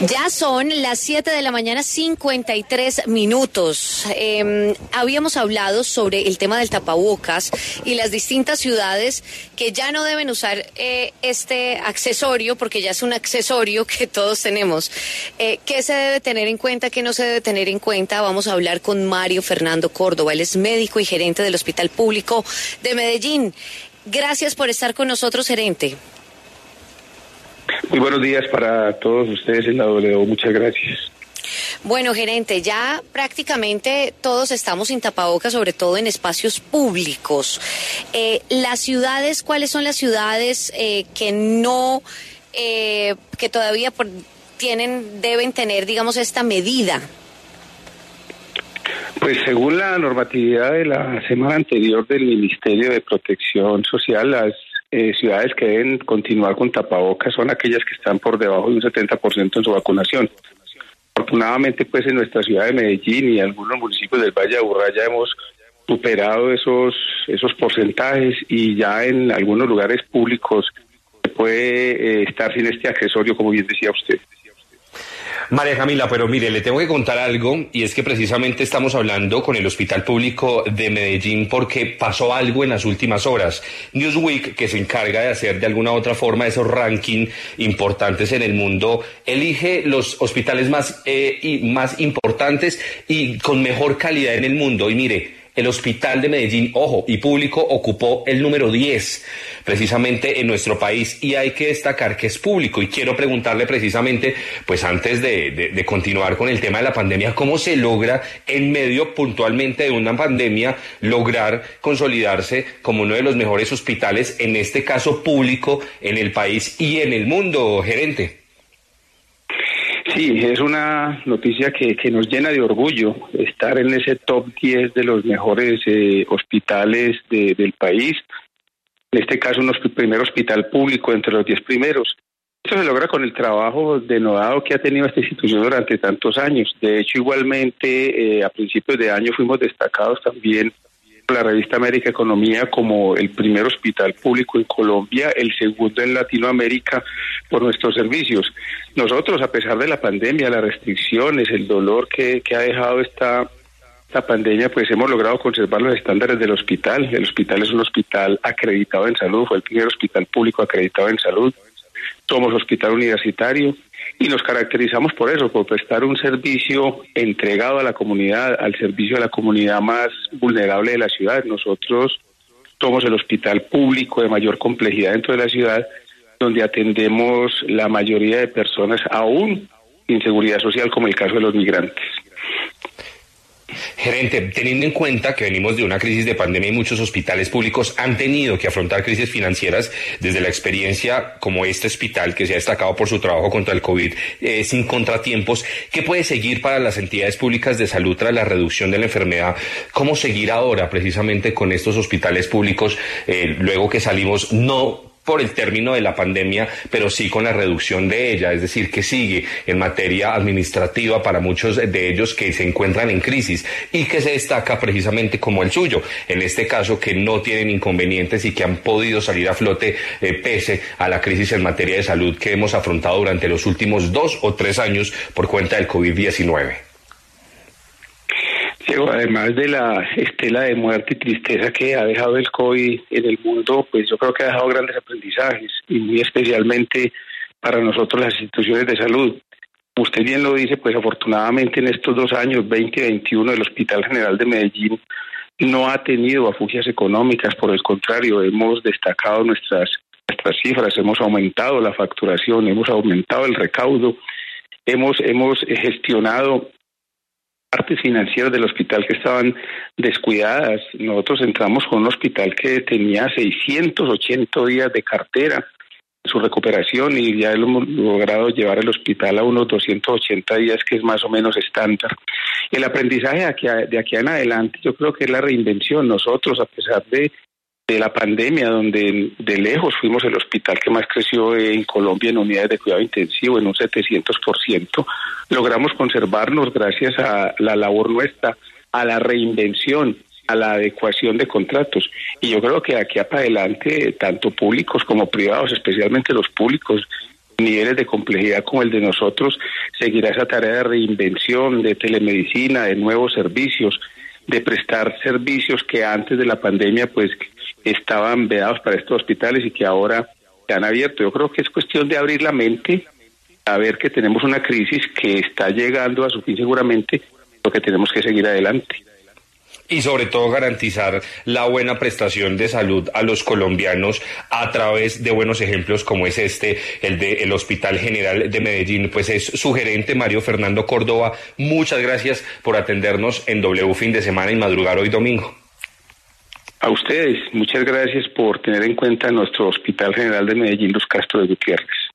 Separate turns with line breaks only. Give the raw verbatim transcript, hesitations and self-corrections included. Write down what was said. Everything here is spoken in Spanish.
Ya son las siete de la mañana, cincuenta y tres minutos. Eh, habíamos hablado sobre el tema del tapabocas y las distintas ciudades que ya no deben usar eh, este accesorio, porque ya es un accesorio que todos tenemos. Eh, ¿Qué se debe tener en cuenta, qué no se debe tener en cuenta? Vamos a hablar con Mario Fernando Córdoba. Él es médico y gerente del Hospital Público de Medellín. Gracias por estar con nosotros, gerente.
Muy buenos días para todos ustedes en la W, muchas gracias.
Bueno, gerente, ya prácticamente todos estamos sin tapabocas, sobre todo en espacios públicos. Eh, las ciudades, ¿cuáles son las ciudades eh, que no, eh, que todavía por, tienen, deben tener, digamos, esta medida?
Pues según la normatividad de la semana anterior del Ministerio de Protección Social, las Eh, ciudades que deben continuar con tapabocas son aquellas que están por debajo de un setenta por ciento en su vacunación. Afortunadamente, pues en nuestra ciudad de Medellín y algunos municipios del Valle de Aburrá ya hemos superado esos esos porcentajes y ya en algunos lugares públicos se puede eh, estar sin este accesorio, como bien decía usted.
María Camila, pero mire, le tengo que contar algo, y es que precisamente estamos hablando con el Hospital Público de Medellín porque pasó algo en las últimas horas. Newsweek, que se encarga de hacer de alguna u otra forma esos rankings importantes en el mundo, elige los hospitales más, eh, y más importantes y con mejor calidad en el mundo. Y mire, el Hospital de Medellín, ojo, y Público, ocupó el número diez precisamente en nuestro país, y hay que destacar que es público. Y quiero preguntarle precisamente, pues antes de, de, de continuar con el tema de la pandemia, ¿cómo se logra en medio puntualmente de una pandemia lograr consolidarse como uno de los mejores hospitales, en este caso público, en el país y en el mundo, gerente?
Sí, es una noticia que, que nos llena de orgullo estar en ese top diez de los mejores eh, hospitales de, del país. En este caso, un primer hospital público entre los diez primeros. Esto se logra con el trabajo denodado que ha tenido esta institución durante tantos años. De hecho, igualmente, eh, a principios de año fuimos destacados también por la revista América Economía como el primer hospital público en Colombia, el segundo en Latinoamérica por nuestros servicios. Nosotros, a pesar de la pandemia, las restricciones, el dolor que, que ha dejado esta... esta pandemia, pues hemos logrado conservar los estándares del hospital. El hospital es un hospital acreditado en salud, fue el primer hospital público acreditado en salud. Somos hospital universitario y nos caracterizamos por eso, por prestar un servicio entregado a la comunidad, al servicio de la comunidad más vulnerable de la ciudad. Nosotros somos el hospital público de mayor complejidad dentro de la ciudad, donde atendemos la mayoría de personas aún sin seguridad social, como el caso de los migrantes.
Gerente, teniendo en cuenta que venimos de una crisis de pandemia y muchos hospitales públicos han tenido que afrontar crisis financieras, desde la experiencia como este hospital que se ha destacado por su trabajo contra el COVID eh, sin contratiempos, ¿qué puede seguir para las entidades públicas de salud tras la reducción de la enfermedad? ¿Cómo seguir ahora precisamente con estos hospitales públicos eh, luego que salimos no por el término de la pandemia, pero sí con la reducción de ella? Es decir, que sigue en materia administrativa para muchos de ellos que se encuentran en crisis y que se destaca precisamente como el suyo, en este caso que no tienen inconvenientes y que han podido salir a flote eh, pese a la crisis en materia de salud que hemos afrontado durante los últimos dos o tres años por cuenta del COVID diecinueve.
Además de la estela de muerte y tristeza que ha dejado el COVID en el mundo, pues yo creo que ha dejado grandes aprendizajes, y muy especialmente para nosotros las instituciones de salud. Como usted bien lo dice, pues afortunadamente en estos dos años, veinte y veintiuno, el Hospital General de Medellín no ha tenido afugias económicas. Por el contrario, hemos destacado nuestras, nuestras cifras, hemos aumentado la facturación, hemos aumentado el recaudo, hemos, hemos gestionado partes financieras del hospital que estaban descuidadas. Nosotros entramos con un hospital que tenía seiscientos ochenta días de cartera en su recuperación, y ya hemos logrado llevar el hospital a unos doscientos ochenta días, que es más o menos estándar. El aprendizaje de aquí, a, de aquí en adelante yo creo que es la reinvención. Nosotros, a pesar de de la pandemia, donde de lejos fuimos el hospital que más creció en Colombia en unidades de cuidado intensivo, en un setecientos por ciento, logramos conservarnos gracias a la labor nuestra, a la reinvención, a la adecuación de contratos. Y yo creo que de aquí para adelante, tanto públicos como privados, especialmente los públicos, niveles de complejidad como el de nosotros, seguirá esa tarea de reinvención, de telemedicina, de nuevos servicios, de prestar servicios que antes de la pandemia pues estaban vedados para estos hospitales y que ahora se han abierto. Yo creo que es cuestión de abrir la mente, a ver que tenemos una crisis que está llegando a su fin seguramente, pero que tenemos que seguir adelante.
Y sobre todo garantizar la buena prestación de salud a los colombianos a través de buenos ejemplos como es este, el del Hospital General de Medellín. Pues es su gerente, Mario Fernando Córdoba. Muchas gracias por atendernos en W Fin de Semana y madrugar hoy domingo.
A ustedes, muchas gracias por tener en cuenta nuestro Hospital General de Medellín, Los Castro de Gutiérrez.